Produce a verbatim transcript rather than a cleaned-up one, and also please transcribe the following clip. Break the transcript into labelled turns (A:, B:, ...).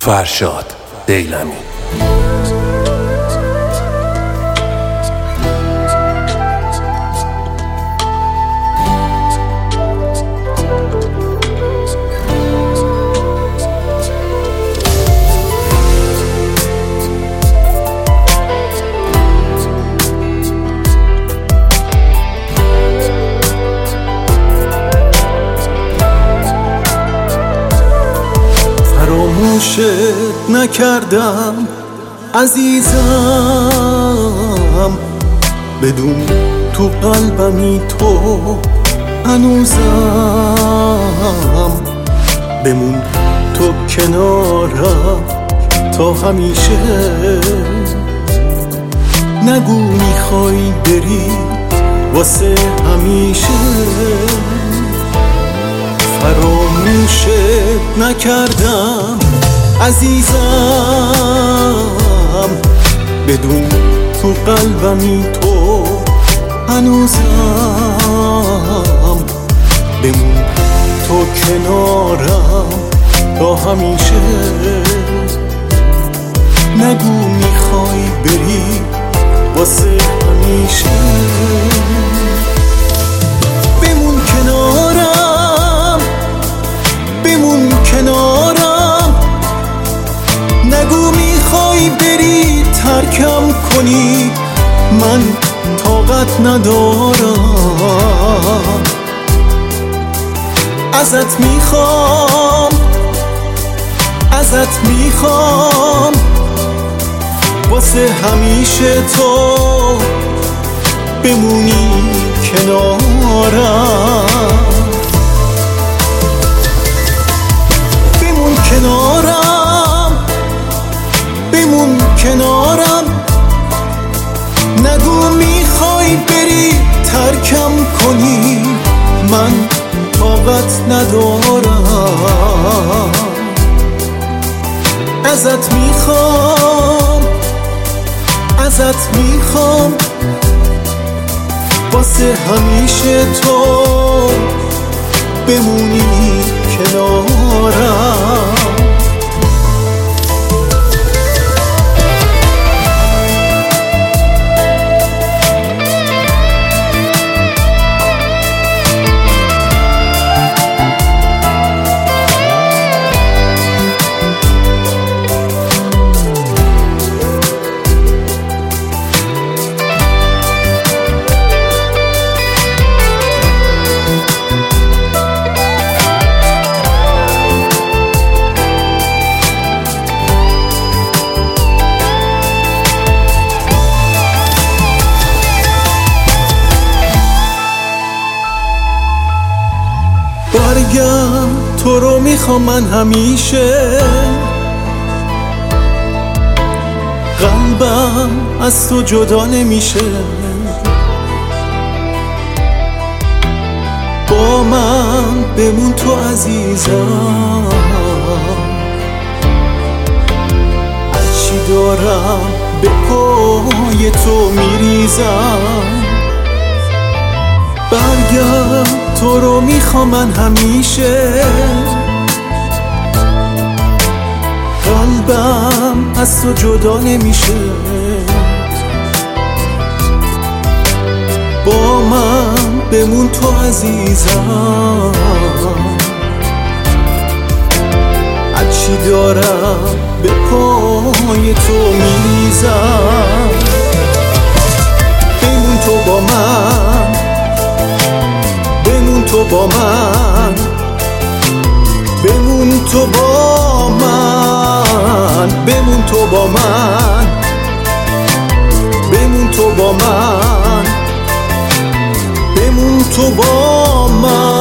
A: فرشاد دیلمی.
B: فراموشت نکردم عزیزم، بدون تو قلبمی تو هنوزم. بمون تو کنارم تا همیشه، نگو میخوای بری واسه همیشه. فراموشت نکردم عزیزم، بدون تو قلبمی تو هنوزم. بمون تو کنارم تا همیشه، نگو میخوای بری واسه همیشه. بمون کنارم، بمون کنارم، نگو میخوای بری ترکم کنی، من طاقت ندارم. ازت میخوام، ازت میخوام، واسه همیشه تو بمونی کنارم. بمون کنارم، بمون کنارم، نگو میخوای بری ترکم کنی، من طاقت ندارم. ازت میخوام، ازت میخوام، واسه همیشه تو بمونی کنارم. برگم تو رو میخوام من همیشه، قلبم از تو جدا نمیشه. با من بمون تو عزیزم، هرچی دارم به پای تو میریزم. برگم تو رو میخوام من همیشه، قلبم از تو جدا نمیشه. با من بمون تو عزیزم، هرچی دارم به پای تو میریزم. بمون تو با من، بمون تو با من، بمون تو با من، بمون تو با من، بمون تو با من، بمون تو با من.